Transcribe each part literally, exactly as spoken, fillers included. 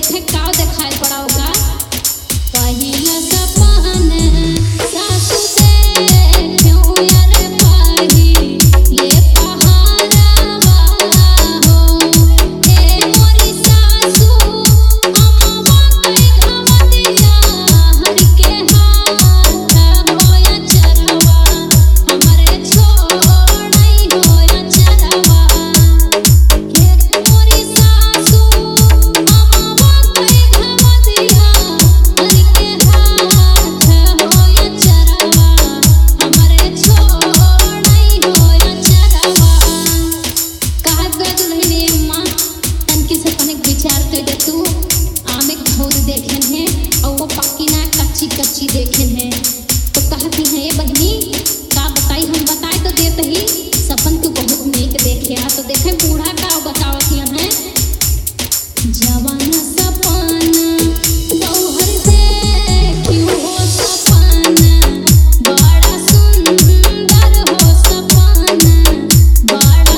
देखे का देखाई पड़ाओ का पहिला सपन सासू से क्यों यार पाही ले पहाड़वा हो ए मोरी सासू अम्मा कई घमदिया हर के हाथ होया चरवा हमरे छोड़ई होया चरवा के मोरी सासू अम्मा कई घमदिया हर के हाथ होया चरवा हमरे छोड़ई होया चरवा कहत बे दुल्हनी अम्मा तनकी से तनिक विचार कर दे तू आमे घोर देखेन है और वो पक्की ना कच्ची कच्ची देखेन है तो कहती है ये बहनी का बताई हम बताए तो देत ही सपन तू बहुत नेक देखे आ तो देखे बूढ़ा का बतावत है जवान सपन गौहर देखियो हो सपन बड़ा सुंदर हो सपन बड़ा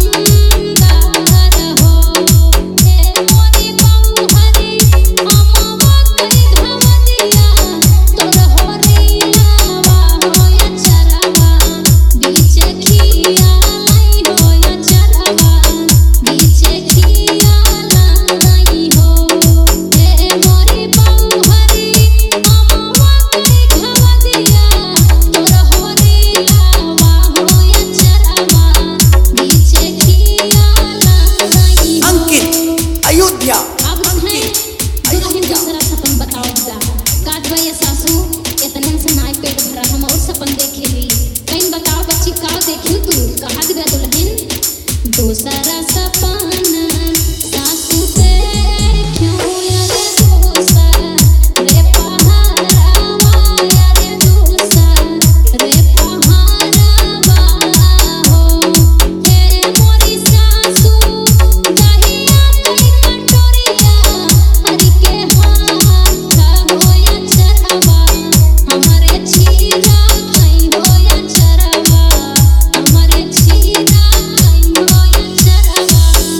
सुंदर हो ए मोरी गौहरी अम्मा कई घमदिया तोर होरियावा होया चरवा बीच खिया लाई होया चरवा बीच खिया लाई हो ए मोरी गौहरी अम्मा कई घमदिया तोर होरियावा होया चरवा बीच खिया लाई हो अंकित अयोध्या अब है दुल्हन दूसरा सपन बताओ जा काट भाई सासू इतने से नाई पेट भरा हम और सपन देखे ली कहीं बताओ बच्ची का देखी तू कहा दिया दुल्हन दूसरा सपन सासू से क्यों यार दूसर रे पहाड़वा यार दूसर रे पहाड़वा हो हे मोरी सासू जहिया कई कटोरिया हर के हाथ होया चरवा हमरे छीरा कई होया चरवा हमरे छीरा कई होया चरवा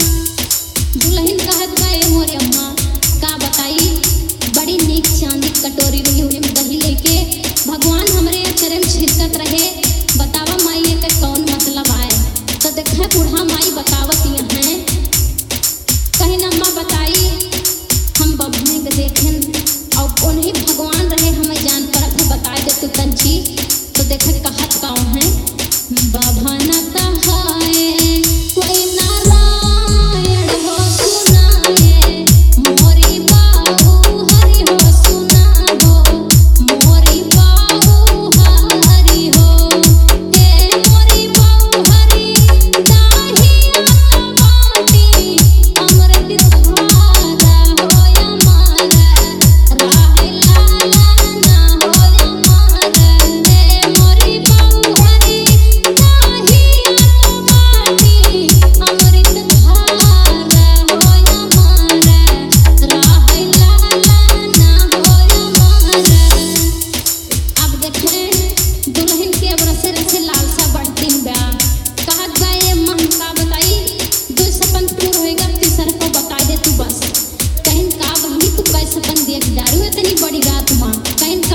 दुल्हन कहत गए मोरे अम्मा का बताई बड़ी नीक चांदी की कटोरी रही हुई में दही लेके भगवान हमरे चरण छिड़कत रहे बतावा माई ये के कौन मतलब आए तो देखा बूढ़ा माई बतावत हैं कहीं अम्मा बताई हम बबने के देखें और उन्हीं भगवान रहे हमें जान परख बताए दे तू तंची तो देखे कहत गाँव है बभना तहाए कोई नारायण हो सुनाए मोरी बाबू हरि हो सुनाओ मोरी बाबू हरि हो ए मोरी बाबू हरि दाहिया कमाटी अमृत धारा होया मारा राहे लाला ना होया मारा ए मोरी बाबू हरि दाहिया कमाटी अमृत धारा होया मारा राहे लाला ना होया मारा अब देखें दुल्हन के अब रसे रसे लालसा बढ़ती बा कहत गए मन का बताई दो सपन पूर होएगा तीसरा को बता दे तू बस कहीं का बहनी तू कैसे सपन देख दारू इतनी बड़ी रात मां कहीं